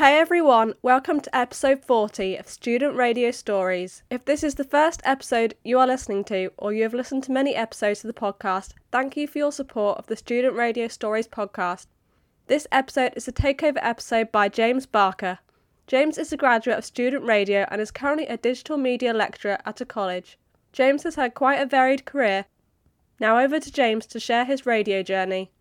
Hey everyone, welcome to episode 40 of Student Radio Stories. If this is the first episode you are listening to, or you have listened to many episodes of the podcast, thank you for your support of the Student Radio Stories podcast. This episode is a takeover episode by James Barker. James is a graduate of Student Radio and is currently a digital media lecturer at a college. James has had quite a varied career. Now over to James to share his radio journey.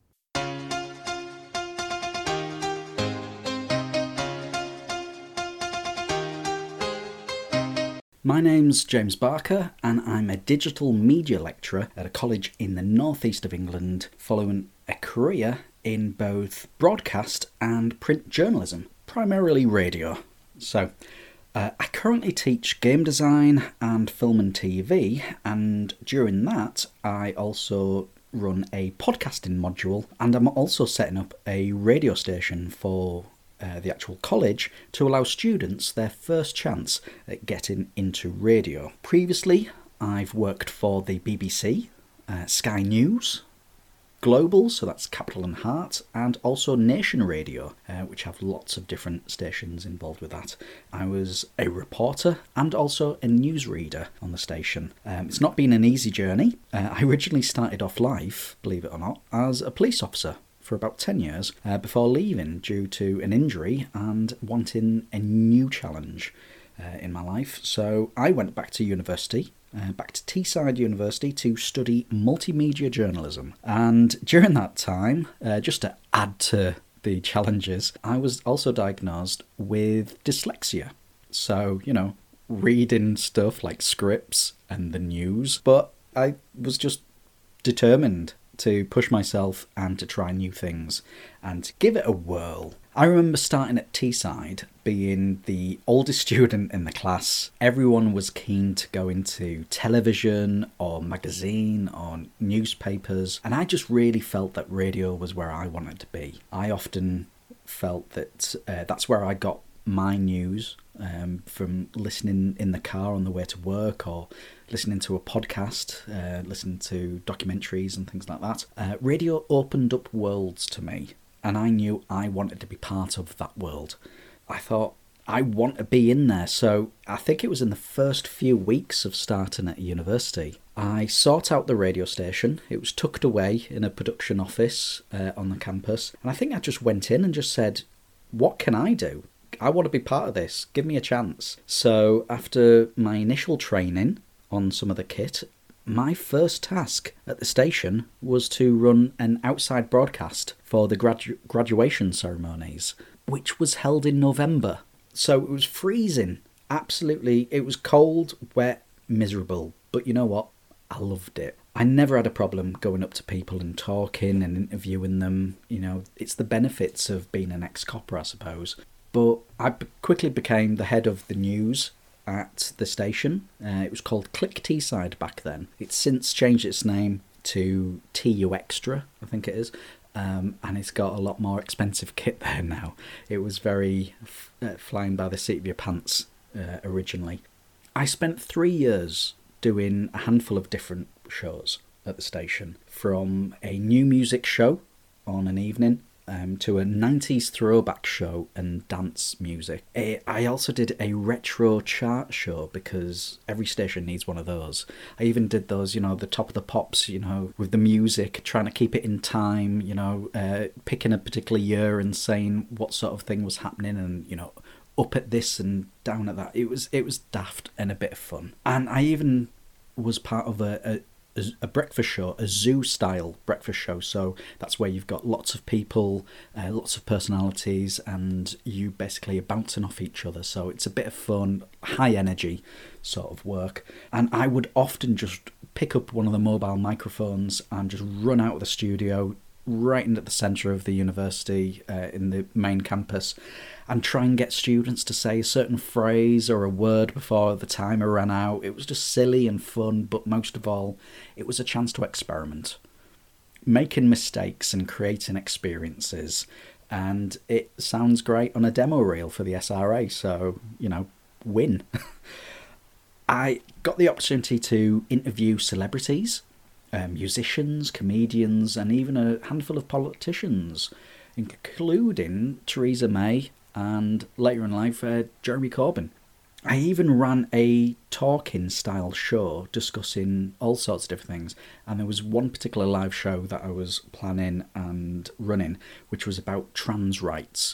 My name's James Barker and I'm a digital media lecturer at a college in the northeast of England, following a career in both broadcast and print journalism, primarily radio. So, I currently teach game design and film and TV, and during that I also run a podcasting module, and I'm also setting up a radio station for the actual college to allow students their first chance at getting into radio. Previously, I've worked for the BBC, Sky News, Global, so that's Capital and Heart, and also Nation Radio, which have lots of different stations involved with that. I was a reporter and also a newsreader on the station. It's not been an easy journey. I originally started off life, believe it or not, as a police officer for about 10 years before leaving due to an injury and wanting a new challenge in my life. So I went back to university, back to Teesside University to study multimedia journalism. And during that time, just to add to the challenges, I was also diagnosed with dyslexia. So, reading stuff like scripts and the news, but I was just determined to push myself and to try new things and to give it a whirl. I remember starting at Teesside, being the oldest student in the class. Everyone was keen to go into television or magazine or newspapers, and I just really felt that radio was where I wanted to be. I often felt that that's where I got my news, from listening in the car on the way to work, or listening to a podcast, listening to documentaries and things like that. Radio opened up worlds to me, and I knew I wanted to be part of that world. I thought, I want to be in there. So I think it was in the first few weeks of starting at university, I sought out the radio station. It was tucked away in a production office on the campus, and I think I just went in and just said, what can I do? I want to be part of this. Give me a chance. So after my initial training on some of the kit, my first task at the station was to run an outside broadcast for the graduation ceremonies, which was held in November. So it was freezing. Absolutely. It was cold, wet, miserable. But you know what? I loved it. I never had a problem going up to people and talking and interviewing them. It's the benefits of being an ex-copper, I suppose. But I quickly became the head of the news at the station. It was called Click Teesside back then. It's since changed its name to TU Extra, I think it is. And it's got a lot more expensive kit there now. It was very flying by the seat of your pants originally. I spent 3 years doing a handful of different shows at the station, from a new music show on an evening to a 90s throwback show and dance music. I also did a retro chart show, because every station needs one of those. I even did those, the top of the pops, with the music, trying to keep it in time, picking a particular year and saying what sort of thing was happening, and, up at this and down at that. It was daft and a bit of fun. And I even was part of a breakfast show, a zoo-style breakfast show. So that's where you've got lots of people, lots of personalities, and you basically are bouncing off each other. So it's a bit of fun, high energy sort of work. And I would often just pick up one of the mobile microphones and just run out of the studio right into the centre of the university, in the main campus, and try and get students to say a certain phrase or a word before the timer ran out. It was just silly and fun, but most of all, it was a chance to experiment, making mistakes and creating experiences. And it sounds great on a demo reel for the SRA, so, win. I got the opportunity to interview celebrities, musicians, comedians, and even a handful of politicians, including Theresa May and later in life, Jeremy Corbyn. I even ran a talking style show discussing all sorts of different things, and there was one particular live show that I was planning and running, which was about trans rights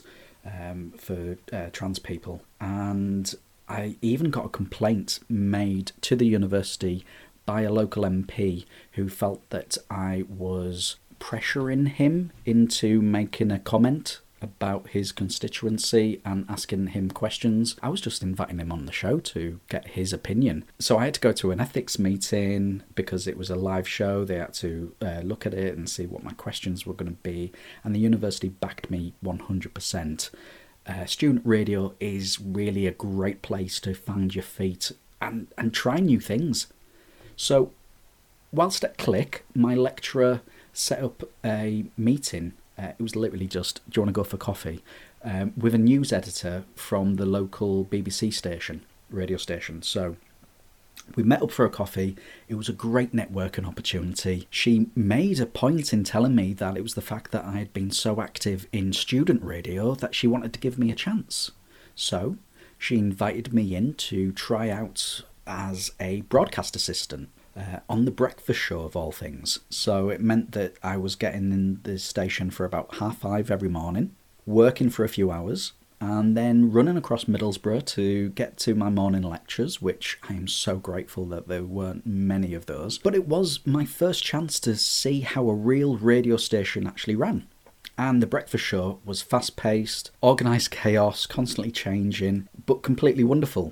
for trans people, and I even got a complaint made to the university by a local MP who felt that I was pressuring him into making a comment about his constituency and asking him questions. I was just inviting him on the show to get his opinion. So I had to go to an ethics meeting because it was a live show. They had to look at it and see what my questions were going to be. And the university backed me 100%. Student radio is really a great place to find your feet and try new things. So whilst at Click, my lecturer set up a meeting. It was literally just, do you want to go for coffee? With a news editor from the local BBC station, radio station. So we met up for a coffee. It was a great networking opportunity. She made a point in telling me that it was the fact that I had been so active in student radio that she wanted to give me a chance. So she invited me in to try out as a broadcast assistant. On the breakfast show of all things. So it meant that I was getting in the station for about 5:30 every morning, working for a few hours, and then running across Middlesbrough to get to my morning lectures, which I am so grateful that there weren't many of those. But it was my first chance to see how a real radio station actually ran. And the breakfast show was fast-paced, organised chaos, constantly changing, but completely wonderful.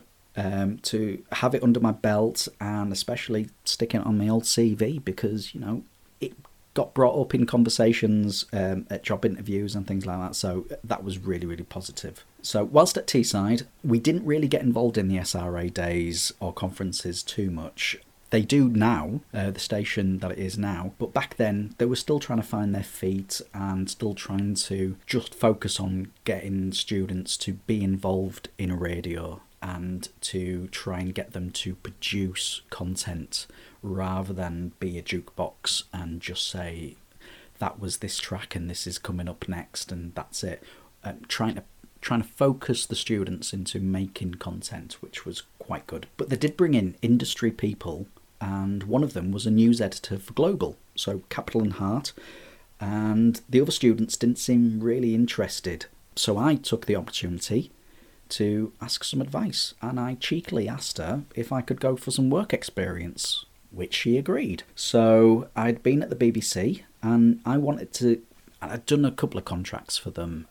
To have it under my belt and especially sticking it on my old CV because, you know, it got brought up in conversations at job interviews and things like that. So that was really, really positive. So whilst at Teesside, we didn't really get involved in the SRA days or conferences too much. They do now, the station that it is now, but back then they were still trying to find their feet and still trying to just focus on getting students to be involved in radio and to try and get them to produce content rather than be a jukebox and just say, that was this track and this is coming up next and that's it. Trying to focus the students into making content, which was quite good. But they did bring in industry people, and one of them was a news editor for Global, so Capital and Heart, and the other students didn't seem really interested. So I took the opportunity to ask some advice, and I cheekily asked her if I could go for some work experience, which she agreed. So I'd been at the BBC and I'd done a couple of contracts for them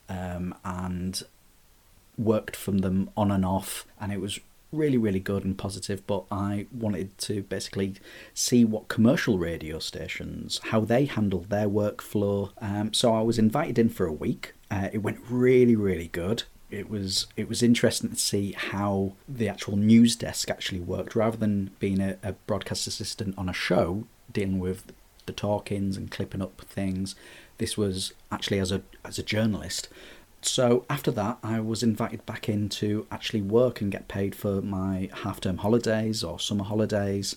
and worked from them on and off, and it was really, really good and positive, but I wanted to basically see what commercial radio stations, how they handled their workflow. So I was invited in for a week. It went really, really good. It was interesting to see how the actual news desk actually worked, rather than being a broadcast assistant on a show dealing with the talk-ins and clipping up things. This was actually as a journalist. So after that, I was invited back in to actually work and get paid for my half-term holidays or summer holidays.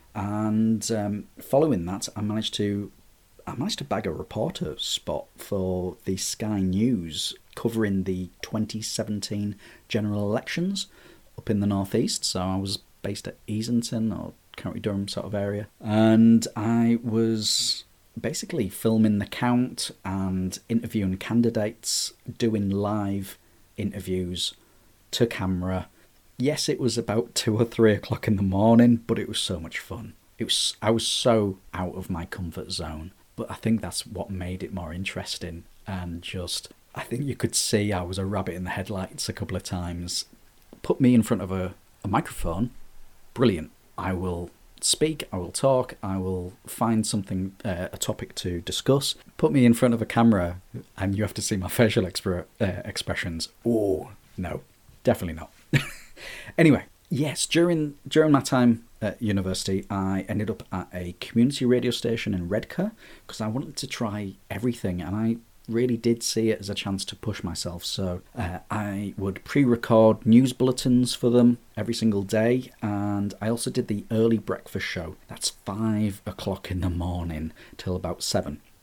And following that, I managed to bag a reporter spot for the Sky News, covering the 2017 general elections up in the northeast. So I was based at Easington or County Durham sort of area, and I was basically filming the count and interviewing candidates, doing live interviews to camera. Yes, it was about 2 or 3 o'clock in the morning, but it was so much fun. I was so out of my comfort zone, but I think that's what made it more interesting. And just, I think you could see I was a rabbit in the headlights a couple of times. Put me in front of a microphone, brilliant. I will speak, I will talk, I will find something, a topic to discuss. Put me in front of a camera and you have to see my facial expressions. Oh, no, definitely not. Anyway, yes, during my time at university, I ended up at a community radio station in Redcar because I wanted to try everything, and I really did see it as a chance to push myself. So I would pre-record news bulletins for them every single day, and I also did the early breakfast show. That's 5 o'clock in the morning till about 7.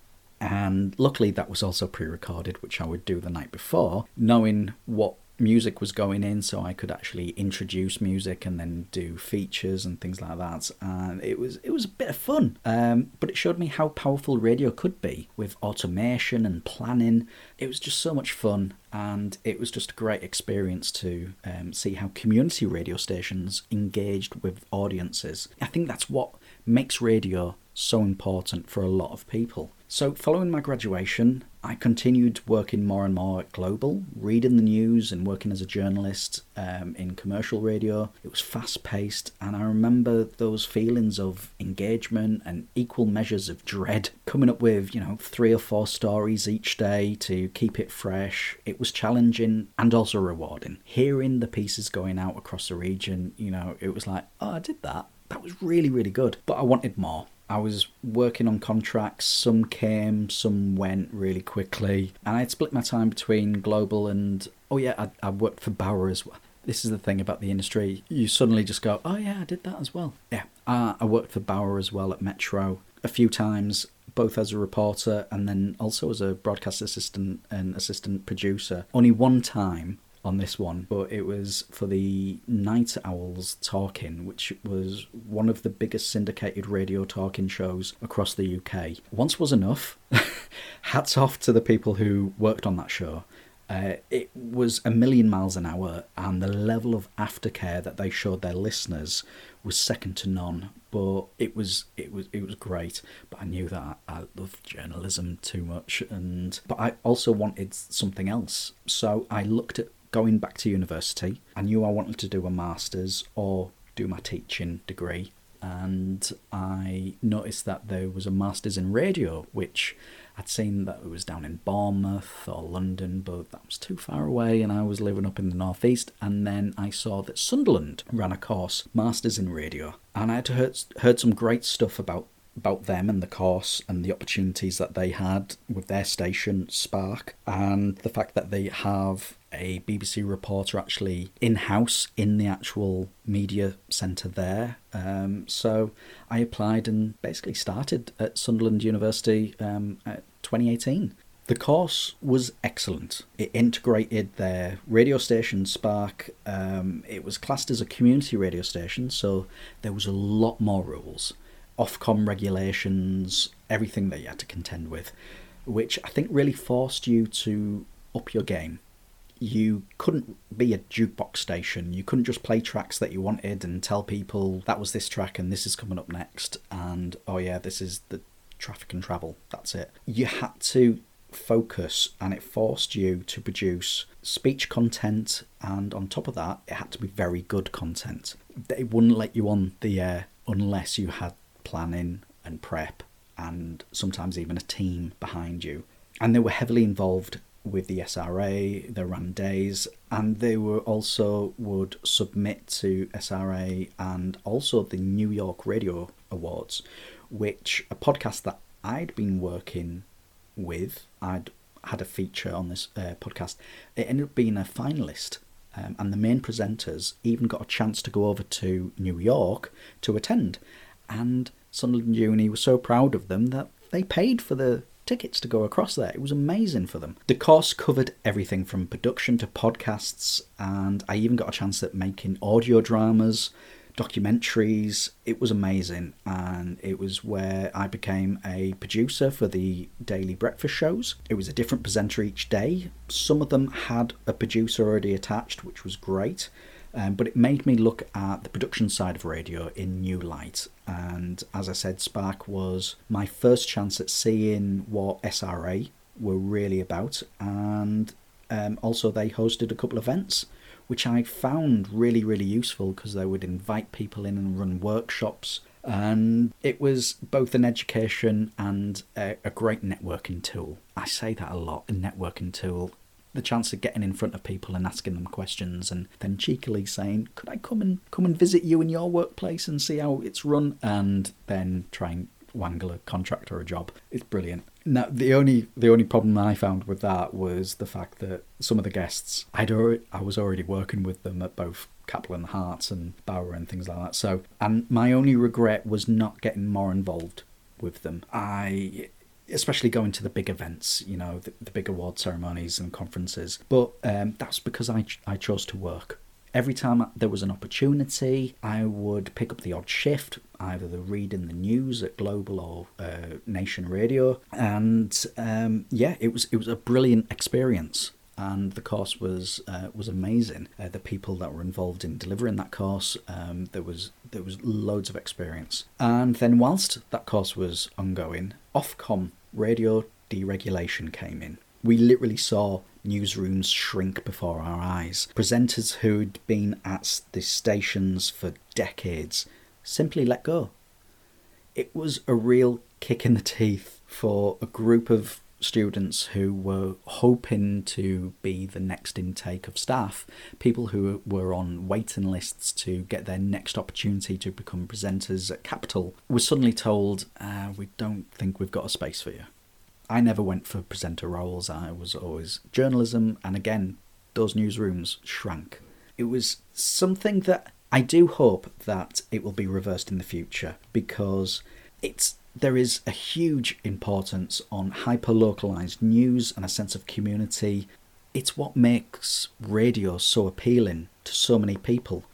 And luckily that was also pre-recorded, which I would do the night before, knowing what music was going in, so I could actually introduce music and then do features and things like that. And it was a bit of fun, but it showed me how powerful radio could be with automation and planning. It was just so much fun, and it was just a great experience to see how community radio stations engaged with audiences. I think that's what makes radio so important for a lot of people. So following my graduation, I continued working more and more at Global, reading the news and working as a journalist in commercial radio. It was fast-paced, and I remember those feelings of engagement and equal measures of dread, coming up with, 3 or 4 stories each day to keep it fresh. It was challenging and also rewarding. Hearing the pieces going out across the region, it was like, oh, I did that. That was really, really good. But I wanted more. I was working on contracts, some came, some went really quickly, and I had split my time between Global and, I worked for Bauer as well. This is the thing about the industry, you suddenly just go, oh yeah, I did that as well. Yeah, I worked for Bauer as well at Metro a few times, both as a reporter and then also as a broadcast assistant and assistant producer. Only one time on this one, but it was for the Night Owls Talking, which was one of the biggest syndicated radio talking shows across the UK. Once was enough. Hats off to the people who worked on that show. It was a million miles an hour, and the level of aftercare that they showed their listeners was second to none. But it was great. But I knew that I loved journalism too much, but I also wanted something else. So I looked at going back to university. I knew I wanted to do a master's or do my teaching degree, and I noticed that there was a master's in radio, which I'd seen that it was down in Bournemouth or London, but that was too far away, and I was living up in the northeast. And then I saw that Sunderland ran a course, Masters in Radio, and I had heard some great stuff about them and the course and the opportunities that they had with their station, Spark, and the fact that they have a BBC reporter actually in-house in the actual media centre there. So I applied and basically started at Sunderland University at 2018. The course was excellent. It integrated their radio station, Spark. It was classed as a community radio station, so there was a lot more rules. Ofcom regulations, everything that you had to contend with, which I think really forced you to up your game. You couldn't be a jukebox station. You couldn't just play tracks that you wanted and tell people that was this track and this is coming up next, and oh yeah, this is the traffic and travel. That's it. You had to focus, and it forced you to produce speech content, and on top of that, it had to be very good content. They wouldn't let you on the air unless you had planning and prep and sometimes even a team behind you. And they were heavily involved with the SRA. They ran days, and they were also would submit to SRA and also the New York Radio Awards, which a podcast that I'd been working with, I'd had a feature on this podcast. It ended up being a finalist, and the main presenters even got a chance to go over to New York to attend. And Sunderland Uni was so proud of them that they paid for the tickets to go across there. It was amazing for them. The course covered everything from production to podcasts, and I even got a chance at making audio dramas, documentaries. It was amazing, and it was where I became a producer for the daily breakfast shows. It was a different presenter each day. Some of them had a producer already attached, which was great. But it made me look at the production side of radio in new light. And as I said, Spark was my first chance at seeing what SRA were really about. And also they hosted a couple of events, which I found really, really useful because they would invite people in and run workshops. And it was both an education and a great networking tool. I say that a lot, a networking tool. The chance of getting in front of people and asking them questions, and then cheekily saying, could I come and visit you in your workplace and see how it's run, and then try and wangle a contract or a job. It's brilliant. Now, the only problem I found with that was the fact that some of the guests, I was already working with them at both Capel and Hearts and Bauer and things like that. So, and my only regret was not getting more involved with them. especially going to the big events, the big award ceremonies and conferences. But that's because I chose to work. Every time there was an opportunity, I would pick up the odd shift, either the reading the news at Global or Nation Radio. And it was a brilliant experience. And the course was amazing. The people that were involved in delivering that course, there was loads of experience. And then whilst that course was ongoing, Ofcom radio deregulation came in. We literally saw newsrooms shrink before our eyes. Presenters who'd been at the stations for decades simply let go. It was a real kick in the teeth for a group of students who were hoping to be the next intake of staff, people who were on waiting lists to get their next opportunity to become presenters at Capital, were suddenly told, we don't think we've got a space for you. I never went for presenter roles. I was always journalism, and again, those newsrooms shrank. It was something that I do hope that it will be reversed in the future, because there is a huge importance on hyper-localised news and a sense of community. It's what makes radio so appealing to so many people.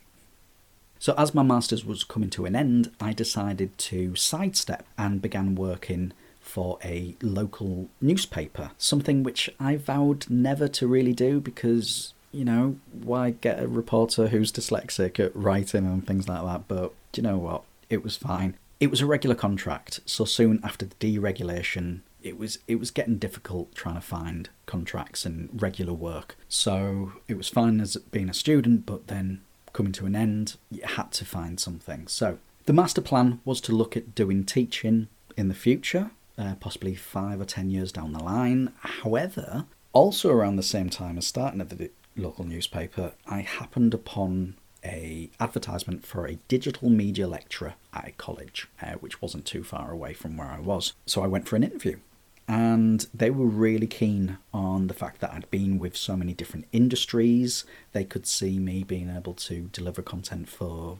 So as my master's was coming to an end, I decided to sidestep and began working for a local newspaper, something which I vowed never to really do because, why get a reporter who's dyslexic at writing and things like that? But do you know what? It was fine. It was a regular contract, so soon after the deregulation, it was getting difficult trying to find contracts and regular work. So it was fine as being a student, but then coming to an end, you had to find something. So the master plan was to look at doing teaching in the future, possibly 5 or 10 years down the line. However, also around the same time as starting at the local newspaper, I happened upon a advertisement for a digital media lecturer at a college, which wasn't too far away from where I was. So I went for an interview, and they were really keen on the fact that I'd been with so many different industries. They could see me being able to deliver content for,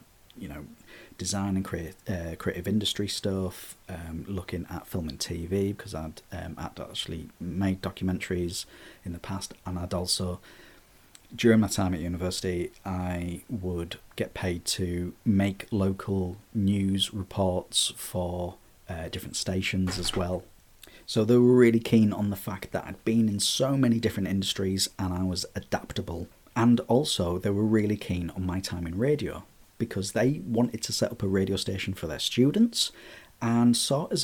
design and creative industry stuff, looking at film and TV, because I'd actually made documentaries in the past, and I'd also, during my time at university, I would get paid to make local news reports for different stations as well. So they were really keen on the fact that I'd been in so many different industries and I was adaptable. And also they were really keen on my time in radio, because they wanted to set up a radio station for their students and saw it as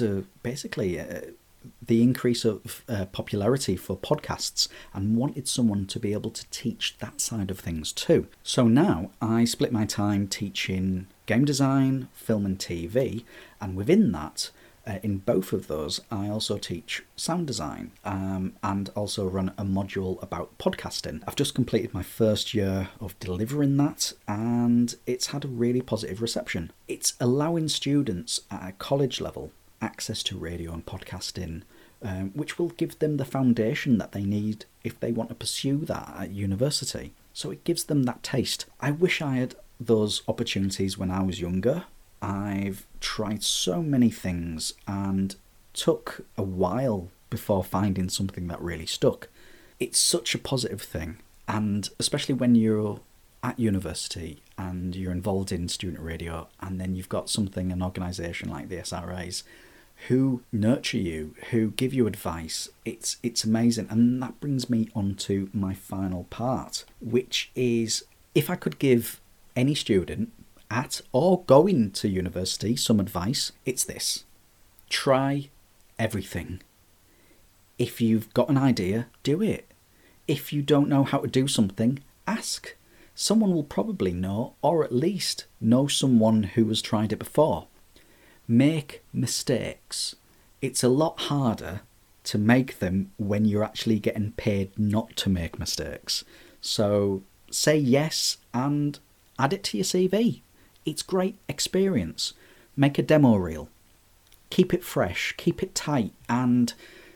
the increase of popularity for podcasts, and wanted someone to be able to teach that side of things too. So now I split my time teaching game design, film and TV, and within that, in both of those, I also teach sound design and also run a module about podcasting. I've just completed my first year of delivering that, and it's had a really positive reception. It's allowing students at a college level access to radio and podcasting, which will give them the foundation that they need if they want to pursue that at university. So it gives them that taste. I wish I had those opportunities when I was younger. I've tried so many things and took a while before finding something that really stuck. It's such a positive thing, and especially when you're at university and you're involved in student radio, and then you've got an organisation like the SRAs who nurture you, who give you advice. It's amazing. And that brings me on to my final part, which is, if I could give any student at or going to university some advice, it's this: try everything. If you've got an idea, do it. If you don't know how to do something, ask. Someone will probably know, or at least know someone who has tried it before. Make mistakes. It's a lot harder to make them when you're actually getting paid not to make mistakes. So say yes and add it to your CV. It's great experience. Make a demo reel. Keep it fresh, keep it tight, and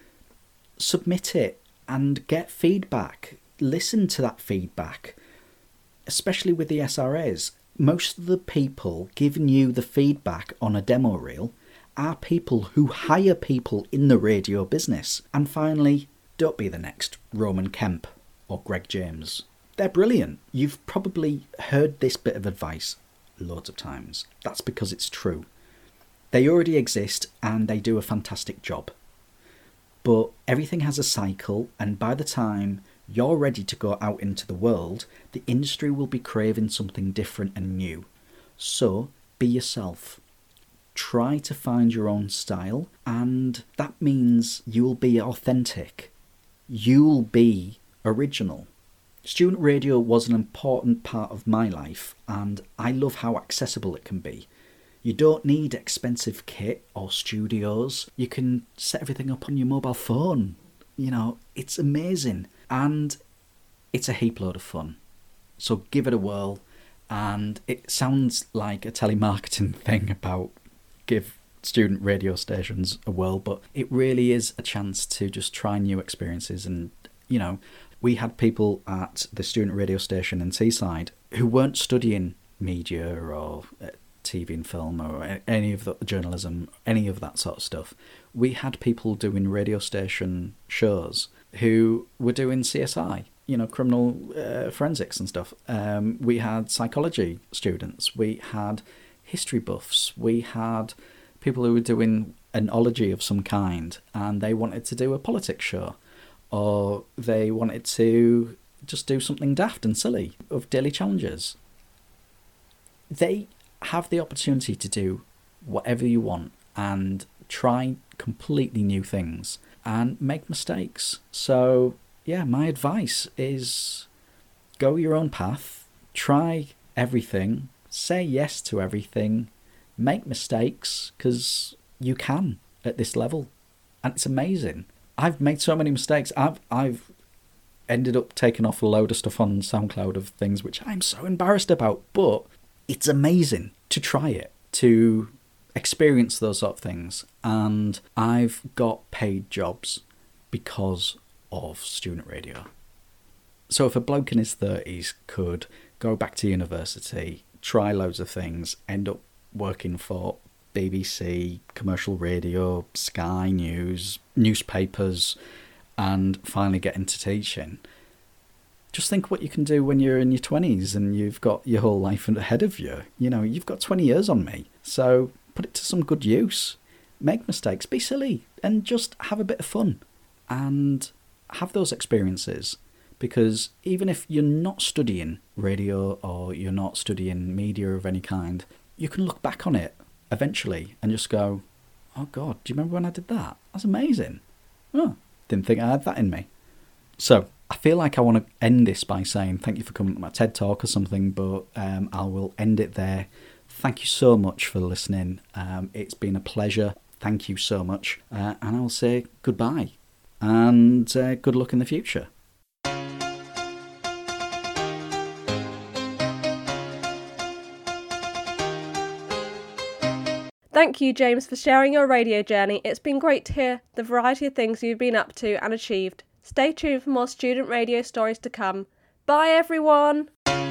submit it and get feedback. Listen to that feedback, especially with the SRAs. Most of the people giving you the feedback on a demo reel are people who hire people in the radio business. And finally, don't be the next Roman Kemp or Greg James. They're brilliant. You've probably heard this bit of advice loads of times. That's because it's true. They already exist and they do a fantastic job. But everything has a cycle, and by the time you're ready to go out into the world, the industry will be craving something different and new. So, be yourself. Try to find your own style, and that means you'll be authentic. You'll be original. Student radio was an important part of my life, and I love how accessible it can be. You don't need expensive kit or studios. You can set everything up on your mobile phone. You know, it's amazing. And it's a heap load of fun. So give it a whirl. And it sounds like a telemarketing thing about give student radio stations a whirl, but it really is a chance to just try new experiences. And, you know, we had people at the student radio station in Teesside who weren't studying media or TV and film or any of the journalism, any of that sort of stuff. We had people doing radio station shows who were doing CSI, you know, criminal forensics and stuff. We had psychology students. We had history buffs. We had people who were doing an ology of some kind, and they wanted to do a politics show, or they wanted to just do something daft and silly of daily challenges. They have the opportunity to do whatever you want and try completely new things and make mistakes. So, yeah, my advice is go your own path, try everything, say yes to everything, make mistakes, because you can at this level. And it's amazing. I've made so many mistakes. I've ended up taking off a load of stuff on SoundCloud of things which I'm so embarrassed about, but it's amazing to try it, to experience those sort of things. And I've got paid jobs because of student radio. So if a bloke in his 30s could go back to university, try loads of things, end up working for BBC, commercial radio, Sky News, newspapers, and finally get into teaching, just think what you can do when you're in your 20s and you've got your whole life ahead of you. You know, you've got 20 years on me, so put it to some good use. Make mistakes, be silly, and just have a bit of fun. And have those experiences. Because even if you're not studying radio or you're not studying media of any kind, you can look back on it eventually and just go, oh God, do you remember when I did that? That's amazing. Oh, didn't think I had that in me. So I feel like I want to end this by saying thank you for coming to my TED Talk or something, but I will end it there. Thank you so much for listening. It's been a pleasure. Thank you so much. And I'll say goodbye and good luck in the future. Thank you, James, for sharing your radio journey. It's been great to hear the variety of things you've been up to and achieved. Stay tuned for more student radio stories to come. Bye, everyone!